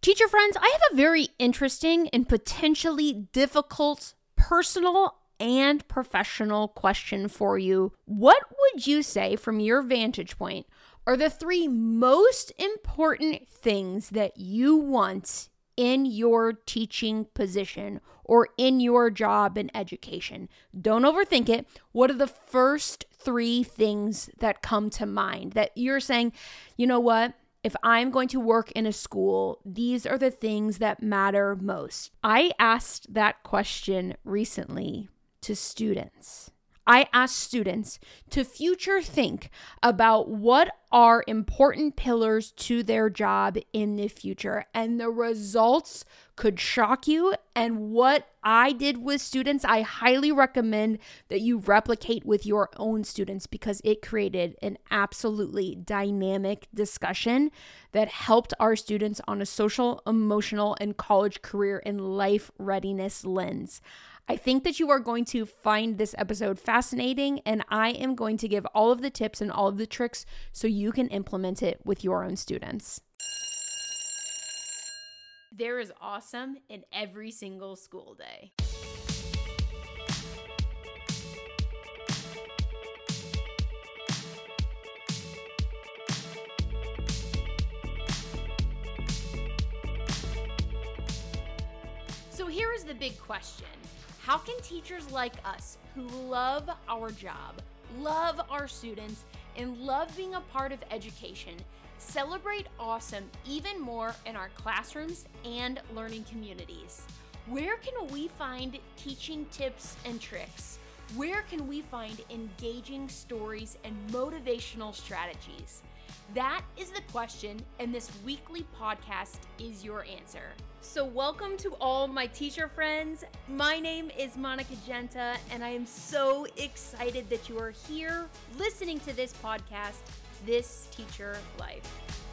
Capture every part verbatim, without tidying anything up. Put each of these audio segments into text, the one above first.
Teacher friends, I have a very interesting and potentially difficult personal and professional question for you. What would you say, from your vantage point, are the three most important things that you want in your teaching position or in your job in education? Don't overthink it. What are the first three things that come to mind that you're saying, you know what? If I'm going to work in a school, these are the things that matter most. I asked that question recently to students. I asked students to future think about what are important pillars to their job in the future, and the results could shock you. And what I did with students, I highly recommend that you replicate with your own students, because it created an absolutely dynamic discussion that helped our students on a social, emotional, and college career and life readiness lens. I think that you are going to find this episode fascinating, and I am going to give all of the tips and all of the tricks so you can implement it with your own students. There is awesome in every single school day. So here is the big question. How can teachers like us, who love our job, love our students, and love being a part of education, celebrate awesome even more in our classrooms and learning communities? Where can we find teaching tips and tricks? Where can we find engaging stories and motivational strategies? That is the question, and this weekly podcast is your answer. So welcome to all my teacher friends. My name is Monica Genta, and I am so excited that you are here listening to this podcast, This Teacher Life.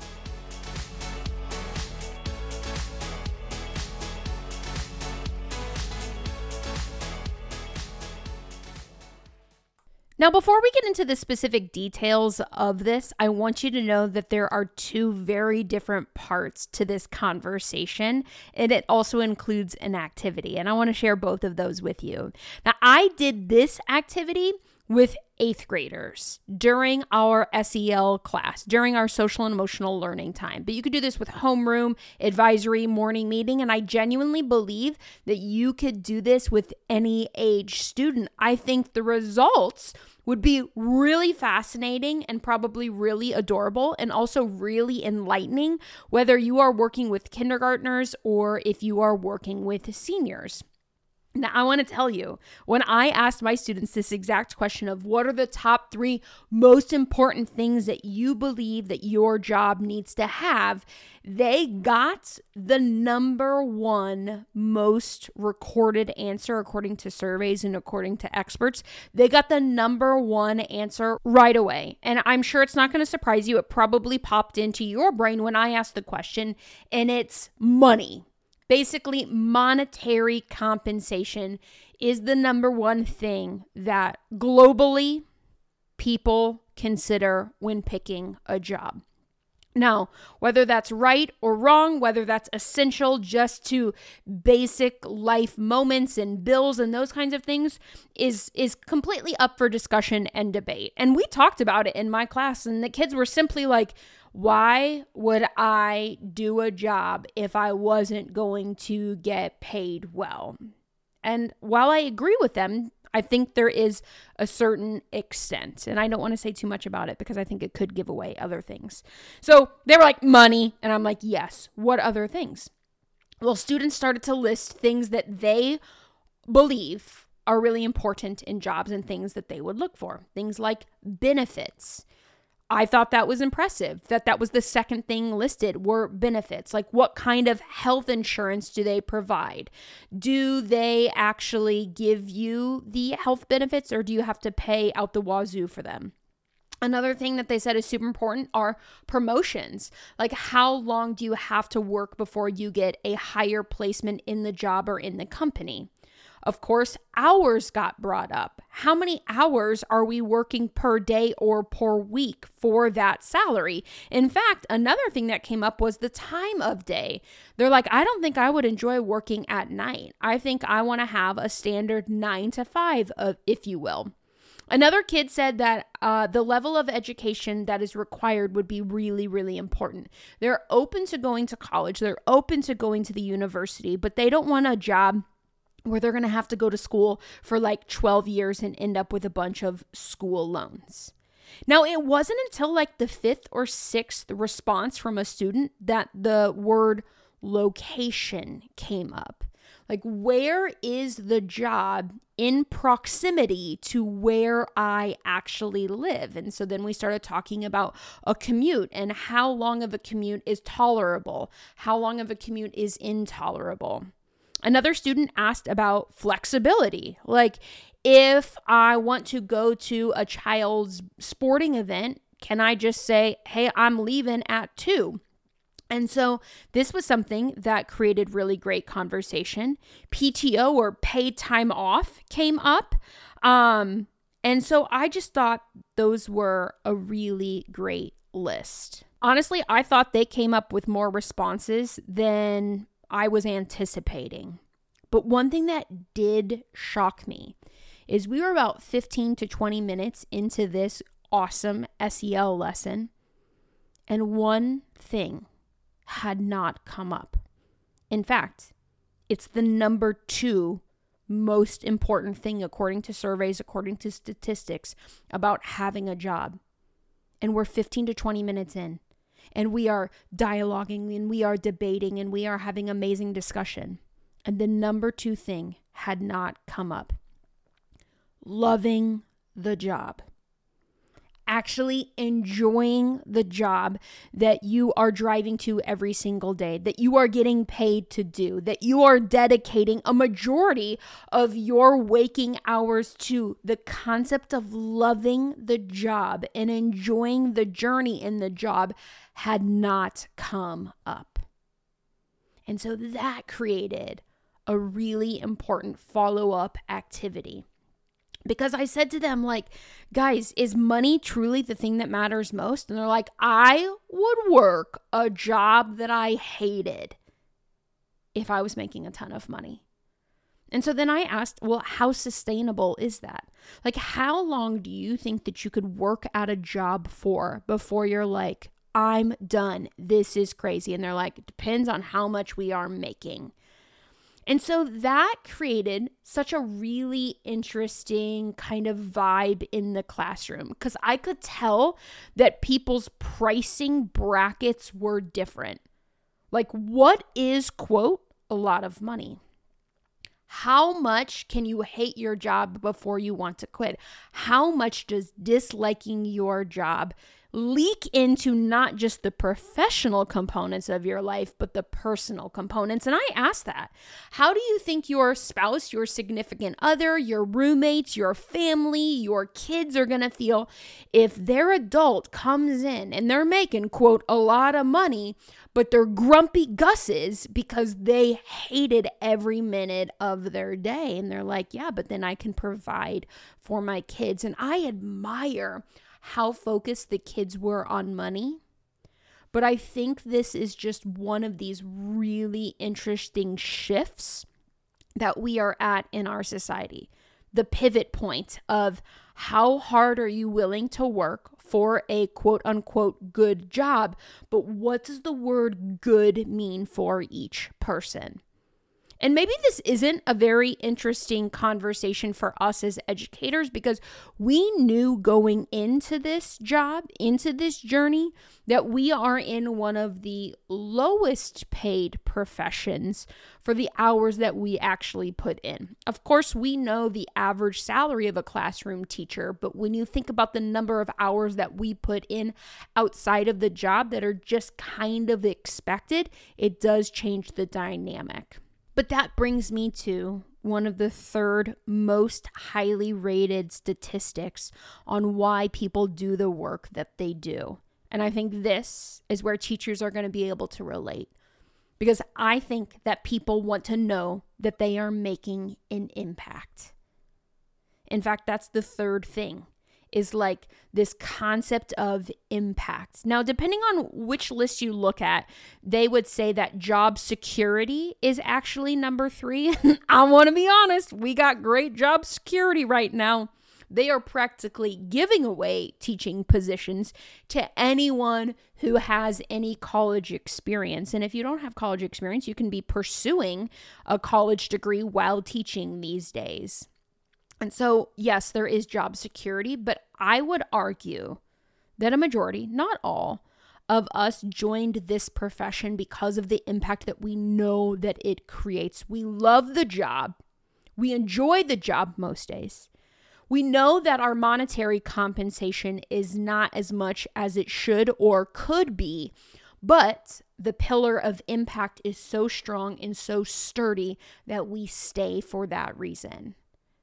Now, before we get into the specific details of this, I want you to know that there are two very different parts to this conversation, and it also includes an activity, and I want to share both of those with you. Now, I did this activity with eighth graders during our S E L class, during our social and emotional learning time. But you could do this with homeroom, advisory, morning meeting, and I genuinely believe that you could do this with any age student. I think the results would be really fascinating and probably really adorable, and also really enlightening, whether you are working with kindergartners or if you are working with seniors. Now, I want to tell you, when I asked my students this exact question of what are the top three most important things that you believe that your job needs to have, they got the number one most recorded answer according to surveys and according to experts. They got the number one answer right away. And I'm sure it's not going to surprise you. It probably popped into your brain when I asked the question, and it's money. Basically, monetary compensation is the number one thing that globally people consider when picking a job. Now, whether that's right or wrong, whether that's essential just to basic life moments and bills and those kinds of things is, is completely up for discussion and debate. And we talked about it in my class, and the kids were simply like, why would I do a job if I wasn't going to get paid well? And while I agree with them, I think there is a certain extent, and I don't want to say too much about it because I think it could give away other things. So they were like, money. And I'm like, yes. What other things? Well, students started to list things that they believe are really important in jobs and things that they would look for. Things like benefits. I thought that was impressive, that that was the second thing listed were benefits. Like, what kind of health insurance do they provide? Do they actually give you the health benefits, or do you have to pay out the wazoo for them? Another thing that they said is super important are promotions. Like, how long do you have to work before you get a higher placement in the job or in the company? Of course, hours got brought up. How many hours are we working per day or per week for that salary? In fact, another thing that came up was the time of day. They're like, I don't think I would enjoy working at night. I think I want to have a standard nine to five, uh, if you will. Another kid said that uh, the level of education that is required would be really, really important. They're open to going to college. They're open to going to the university, but they don't want a job where they're going to have to go to school for like twelve years and end up with a bunch of school loans. Now, it wasn't until like the fifth or sixth response from a student that the word location came up. Like, where is the job in proximity to where I actually live? And so then we started talking about a commute and how long of a commute is tolerable, how long of a commute is intolerable. Another student asked about flexibility. Like, if I want to go to a child's sporting event, can I just say, hey, I'm leaving at two? And so this was something that created really great conversation. P T O, or paid time off, came up. Um, and so I just thought those were a really great list. Honestly, I thought they came up with more responses than I was anticipating. But one thing that did shock me is we were about fifteen to twenty minutes into this awesome S E L lesson, and one thing had not come up. In fact, it's the number two most important thing according to surveys, according to statistics, about having a job. And we're fifteen to twenty minutes in, and we are dialoguing, and we are debating, and we are having amazing discussion. And the number two thing had not come up. Loving the job. Actually enjoying the job that you are driving to every single day, that you are getting paid to do, that you are dedicating a majority of your waking hours to. The concept of loving the job and enjoying the journey in the job had not come up. And so that created a really important follow-up activity. Because I said to them, like, guys, is money truly the thing that matters most? And they're like, I would work a job that I hated if I was making a ton of money. And so then I asked, well, how sustainable is that? Like, how long do you think that you could work at a job for before you're like, I'm done. This is crazy. And they're like, it depends on how much we are making. And so that created such a really interesting kind of vibe in the classroom, because I could tell that people's pricing brackets were different. Like, what is, quote, a lot of money? How much can you hate your job before you want to quit? How much does disliking your job leak into not just the professional components of your life, but the personal components? And I asked that. How do you think your spouse, your significant other, your roommates, your family, your kids are going to feel if their adult comes in and they're making, quote, a lot of money, but they're grumpy gusses because they hated every minute of their day? And they're like, yeah, but then I can provide for my kids. And I admire how focused the kids were on money. But I think this is just one of these really interesting shifts that we are at in our society. The pivot point of how hard are you willing to work for a quote unquote good job, but what does the word good mean for each person? And maybe this isn't a very interesting conversation for us as educators, because we knew going into this job, into this journey, that we are in one of the lowest paid professions for the hours that we actually put in. Of course, we know the average salary of a classroom teacher, but when you think about the number of hours that we put in outside of the job that are just kind of expected, it does change the dynamic. But that brings me to one of the third most highly rated statistics on why people do the work that they do. And I think this is where teachers are going to be able to relate. because I think that people want to know that they are making an impact. In fact, that's the third thing, is like this concept of impact. Now, depending on which list you look at, they would say that job security is actually number three. I want to be honest, we got great job security right now. They are practically giving away teaching positions to anyone who has any college experience. And if you don't have college experience, you can be pursuing a college degree while teaching these days. And so, yes, there is job security, but I would argue that a majority, not all, of us joined this profession because of the impact that we know that it creates. We love the job. We enjoy the job most days. We know that our monetary compensation is not as much as it should or could be, but the pillar of impact is so strong and so sturdy that we stay for that reason.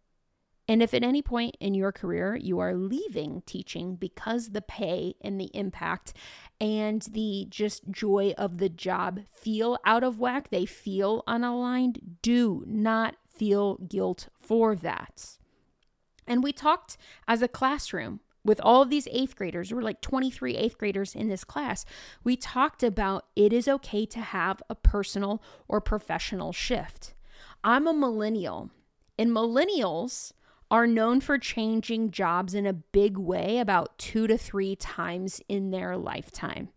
And if at any point in your career you are leaving teaching because the pay and the impact and the just joy of the job feel out of whack, they feel unaligned, do not feel guilt for that. And we talked as a classroom with all of these eighth graders. There were like twenty-three eighth graders in this class. We talked about it is okay to have a personal or professional shift. I'm a millennial, and millennials are known for changing jobs in a big way about two to three times in their lifetime.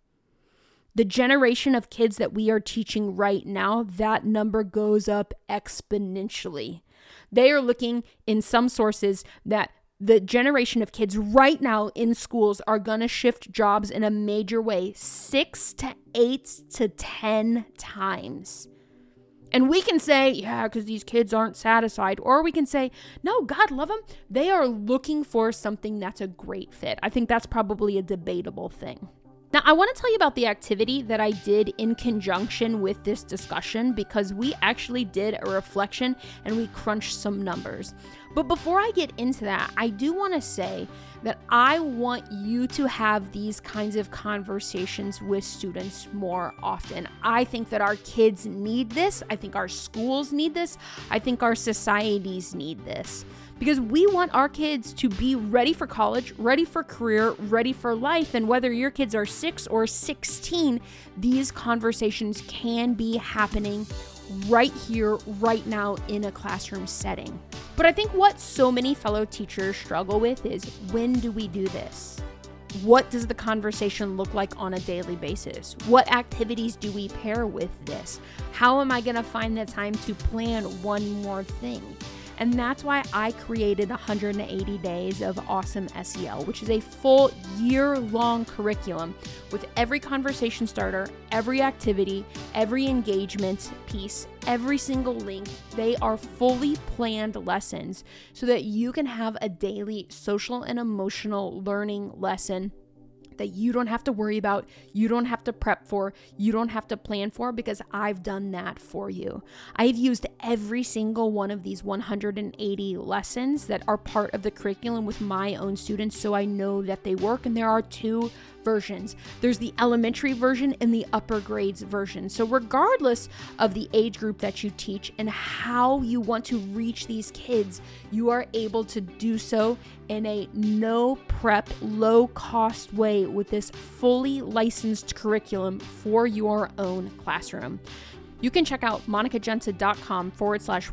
The generation of kids that we are teaching right now, that number goes up exponentially. They are looking in some sources that the generation of kids right now in schools are going to shift jobs in a major way, six to eight to ten times. And we can say, yeah, because these kids aren't satisfied. Or we can say, no, God love them. They are looking for something that's a great fit. I think that's probably a debatable thing. Now, I want to tell you about the activity that I did in conjunction with this discussion, because we actually did a reflection and we crunched some numbers. But before I get into that, I do want to say that I want you to have these kinds of conversations with students more often. I think that our kids need this. I think our schools need this. I think our societies need this. Because we want our kids to be ready for college, ready for career, ready for life. And whether your kids are six or sixteen, these conversations can be happening right here, right now in a classroom setting. But I think what so many fellow teachers struggle with is, when do we do this? What does the conversation look like on a daily basis? What activities do we pair with this? How am I going to find the time to plan one more thing? And that's why I created one hundred eighty days of Awesome S E L, which is a full year-long curriculum with every conversation starter, every activity, every engagement piece, every single link. They are fully planned lessons so that you can have a daily social and emotional learning lesson that you don't have to worry about, you don't have to prep for, you don't have to plan for, because I've done that for you. I've used every single one of these one hundred eighty lessons that are part of the curriculum with my own students, so I know that they work. And there are two versions. There's the elementary version and the upper grades version. So regardless of the age group that you teach and how you want to reach these kids, you are able to do so in a no prep, low cost way with this fully licensed curriculum for your own classroom. You can check out monicagenta.com forward slash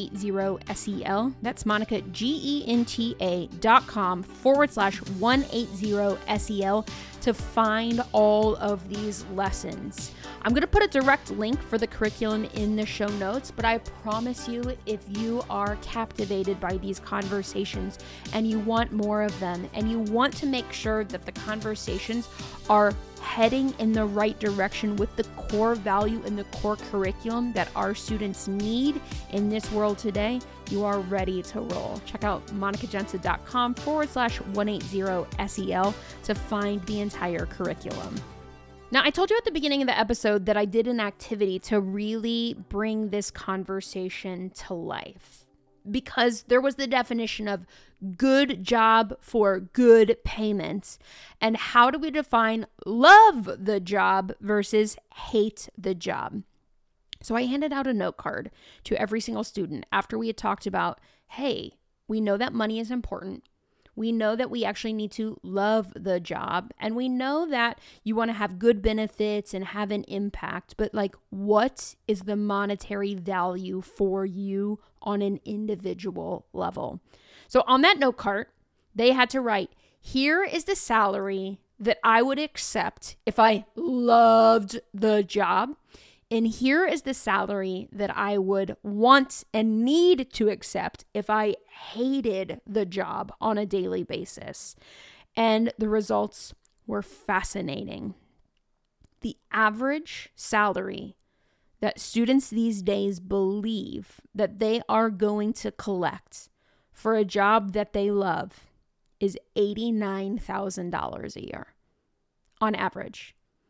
180 SEL. That's Monica, G E N T A dot com forward slash 180 SEL to find all of these lessons. I'm going to put a direct link for the curriculum in the show notes, but I promise you, if you are captivated by these conversations and you want more of them, and you want to make sure that the conversations are heading in the right direction with the core value and the core curriculum that our students need in this world today, you are ready to roll. Check out monicagenta.com forward slash 180 SEL to find the entire curriculum. Now, I told you at the beginning of the episode that I did an activity to really bring this conversation to life, because there was the definition of good job for good payment. And how do we define love the job versus hate the job? So I handed out a note card to every single student after we had talked about, hey, we know that money is important. We know that we actually need to love the job, and we know that you want to have good benefits and have an impact, but like, what is the monetary value for you on an individual level? So on that note card, they had to write, here is the salary that I would accept if I loved the job. And here is the salary that I would want and need to accept if I hated the job on a daily basis. And the results were fascinating. The average salary that students these days believe that they are going to collect for a job that they love is eighty-nine thousand dollars a year on average.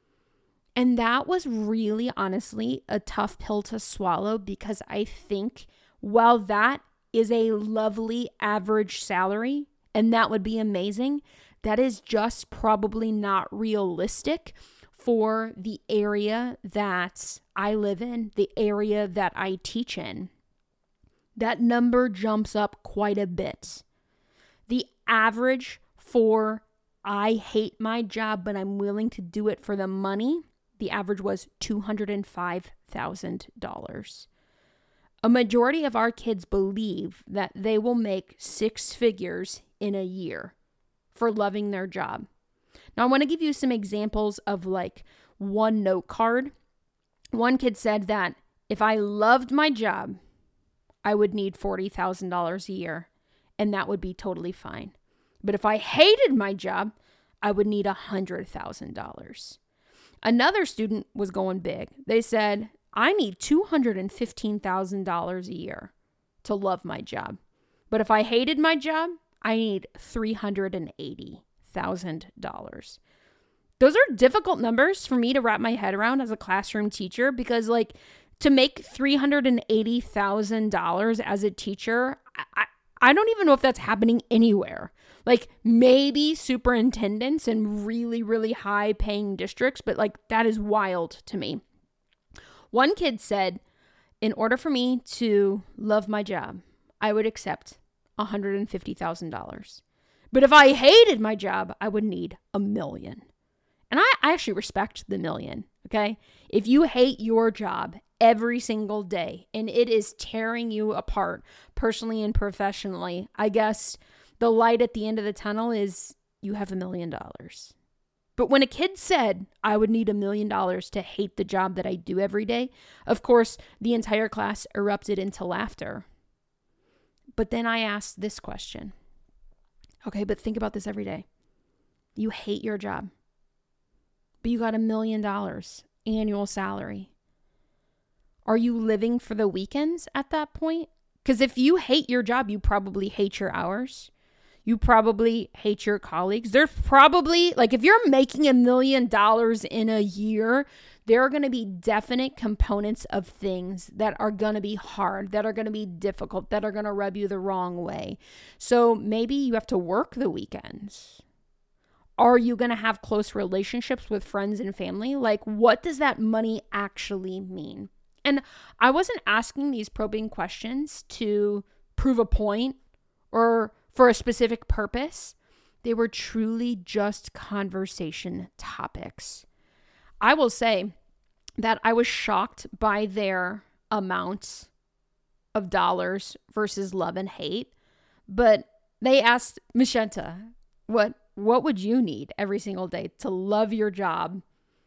And that was really, honestly, a tough pill to swallow, because I think while that is a lovely average salary, and that would be amazing, that is just probably not realistic for the area that I live in, the area that I teach in. That number jumps up quite a bit. The average for I hate my job, but I'm willing to do it for the money, the average was two hundred five thousand dollars. A majority of our kids believe that they will make six figures in a year for loving their job. Now, I want to give you some examples of like one note card. One kid said that if I loved my job, I would need forty thousand dollars a year, and that would be totally fine. But if I hated my job, I would need one hundred thousand dollars. Another student was going big. They said, I need two hundred fifteen thousand dollars a year to love my job. But if I hated my job, I need three hundred eighty thousand dollars. Those are difficult numbers for me to wrap my head around as a classroom teacher, because like to make three hundred eighty thousand dollars as a teacher, I, I don't even know if that's happening anywhere. Like maybe superintendents in really, really high paying districts, but like that is wild to me. One kid said, in order for me to love my job, I would accept one hundred fifty thousand dollars. But if I hated my job, I would need a million. And I, I actually respect the million, okay? If you hate your job every single day and it is tearing you apart personally and professionally, I guess the light at the end of the tunnel is you have a million dollars. But when a kid said, I would need a million dollars to hate the job that I do every day, of course, the entire class erupted into laughter. But then I asked this question. Okay, but think about this every day. You hate your job, but you got a million dollars annual salary. Are you living for the weekends at that point? Because if you hate your job, you probably hate your hours. You probably hate your colleagues. There's probably, like, if you're making a million dollars in a year, there are going to be definite components of things that are going to be hard, that are going to be difficult, that are going to rub you the wrong way. So maybe you have to work the weekends. Are you going to have close relationships with friends and family? Like, what does that money actually mean? And I wasn't asking these probing questions to prove a point or for a specific purpose. They were truly just conversation topics. I will say that I was shocked by their amount of dollars versus love and hate. But they asked Mishenta, what, what would you need every single day to love your job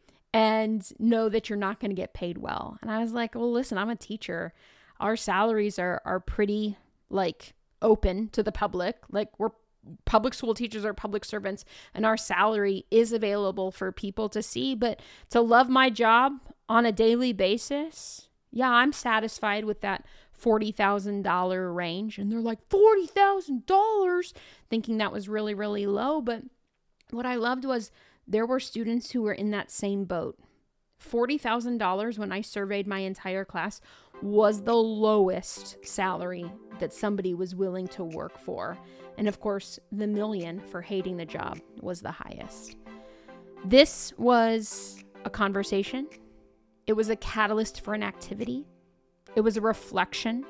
and know that you're not going to get paid well? And I was like, well, listen, I'm a teacher. Our salaries are are pretty like open to the public. Like we're public school teachers are public servants, and our salary is available for people to see. But to love my job on a daily basis, yeah, I'm satisfied with that forty thousand dollars range. And they're like, forty thousand dollars, thinking that was really, really low. But what I loved was there were students who were in that same boat. forty thousand dollars when I surveyed my entire class was the lowest salary that somebody was willing to work for. And of course, the million for hating the job was the highest. This was a conversation. It was a catalyst for an activity. It was a reflection.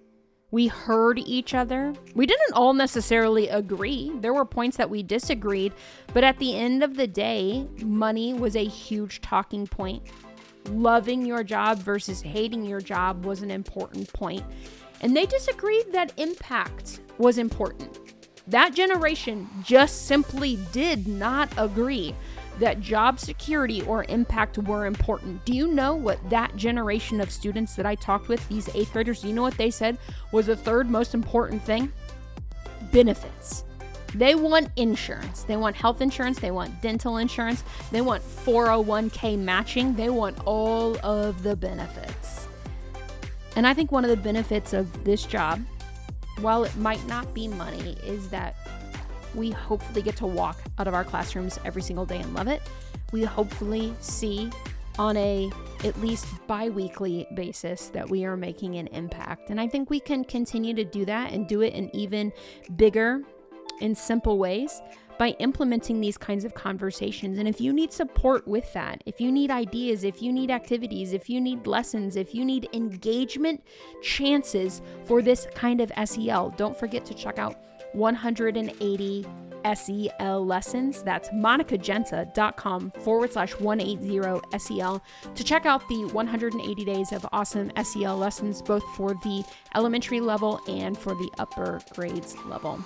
We heard each other. We didn't all necessarily agree. There were points that we disagreed, but at the end of the day, money was a huge talking point. Loving your job versus hating your job was an important point. And they disagreed that impact was important. That generation just simply did not agree that job security or impact were important. Do you know what that generation of students that I talked with, these eighth graders, do you know what they said was the third most important thing? Benefits. They want insurance. They want health insurance. They want dental insurance. They want four oh one k matching. They want all of the benefits. And I think one of the benefits of this job, while it might not be money, is that we hopefully get to walk out of our classrooms every single day and love it. We hopefully see on a at least bi-weekly basis that we are making an impact. And I think we can continue to do that and do it in even bigger and simple ways by implementing these kinds of conversations. And if you need support with that, if you need ideas, if you need activities, if you need lessons, if you need engagement chances for this kind of S E L, don't forget to check out one hundred eighty S E L lessons. That's monicagenta.com forward slash 180 S E L to check out the one hundred eighty days of awesome S E L lessons, both for the elementary level and for the upper grades level.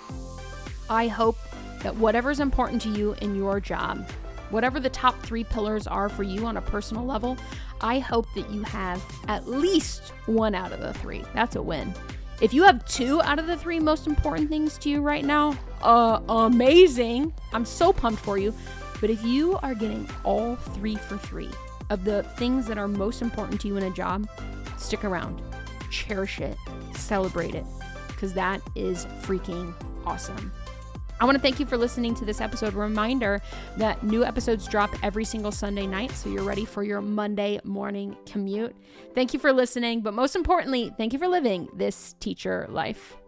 I hope that whatever's important to you in your job, whatever the top three pillars are for you on a personal level, I hope that you have at least one out of the three. That's a win. If you have two out of the three most important things to you right now, uh, amazing. I'm so pumped for you. But if you are getting all three for three of the things that are most important to you in a job, stick around, cherish it, celebrate it, because that is freaking awesome. I want to thank you for listening to this episode. Reminder that new episodes drop every single Sunday night, so you're ready for your Monday morning commute. Thank you for listening, but most importantly, thank you for living this teacher life.